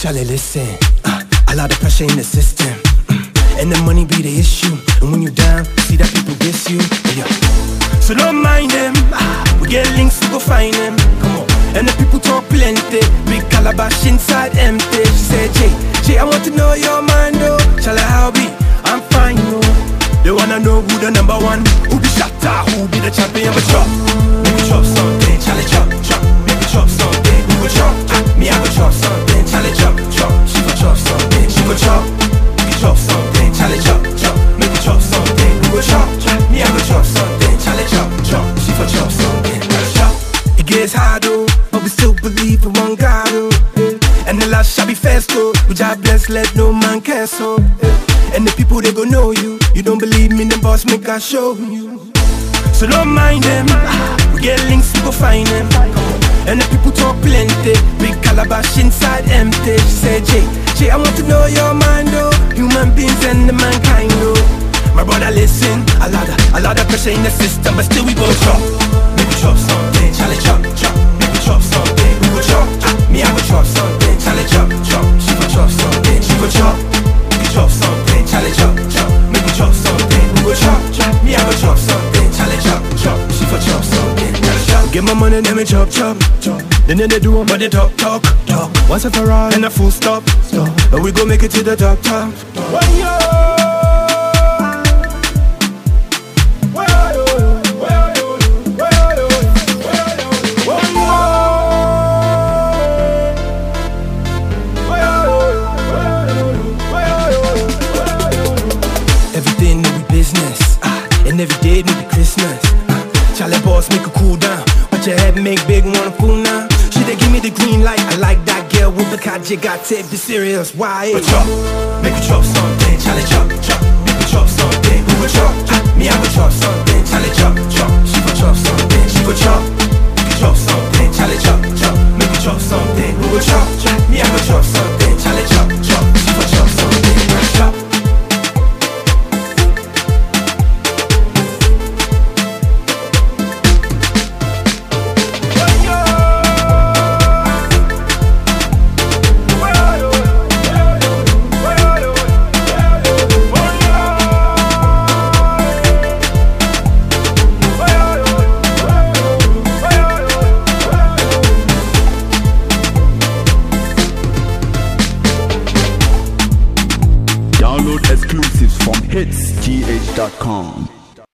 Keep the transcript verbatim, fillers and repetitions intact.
Charlie, listen, uh, a lot of pressure in the system, mm, and the money be the issue. And when you down, see that people diss you, yeah. So don't mind them, ah, we get links, we go find them. Come on, and the people talk plenty, big calabash inside empty. She said, Jay, Jay, I want to know your mind, though. Charlie, how be? I'm fine, though. They wanna know who the number one, who be shatter, who be the champion. But chop, make me chop something, Charlie, chop, chop. Make me chop something, who go chop, ah, me I go chop something, Charlie, chop, chop. She go chop something, she go chop. Make me chop something, Charlie, chop, chop. Make me chop something, who go chop, chop. Me I go chop something, Charlie, chop, chop. She go chop something, Charlie, chop. It gets hard, oh, but we still believe in one God, oh, eh. And the last shall be festo, which I bless, let no man cancel, eh. And the people they go know you. You don't believe me, then boss make I show you. So don't mind them, we get links, we go find them. And the people talk plenty, big calabash inside empty. She said, Jay, Jay, I want to know your mind, though. Human beings and the mankind, though. My brother, listen, a lot of, a lot of pressure in the system, but still we go chop. Make me chop something, Charlie, chop, chop. Make me chop something, we go chop, chop. Me I go chop something, Charlie, chop, chop. She go chop something, she go chop. Chop something, Charlie, chop, chop. Make me chop something, we go chop, chop. Me I go chop something, Charlie, chop, chop. She go chop something, Charlie, chop. Get my money, then me chop, chop, chop. Then they do them, but they talk, talk, talk. Once and for all, and a full stop, stop. But we go make it to the top, top. One year. And every day need be Christmas, uh, Charlie boss make her cool down. Watch your head make big wanna fool now. She they give me the green light. I like that girl with the kaji got tape. Be serious, why? But chop, make me chop something, Charlie, chop, chop. Make me chop something, who go chop, chop. Me I go chop something, Charlie, chop, chop. She go chop something, she go chop. Make me chop something, Charlie, chop, chop. Make me chop something, who go chop, chop. Me I go chop something, Charlie, chop, chop. She go chop something, Charlie, chop. Download exclusives from hits g h dot com.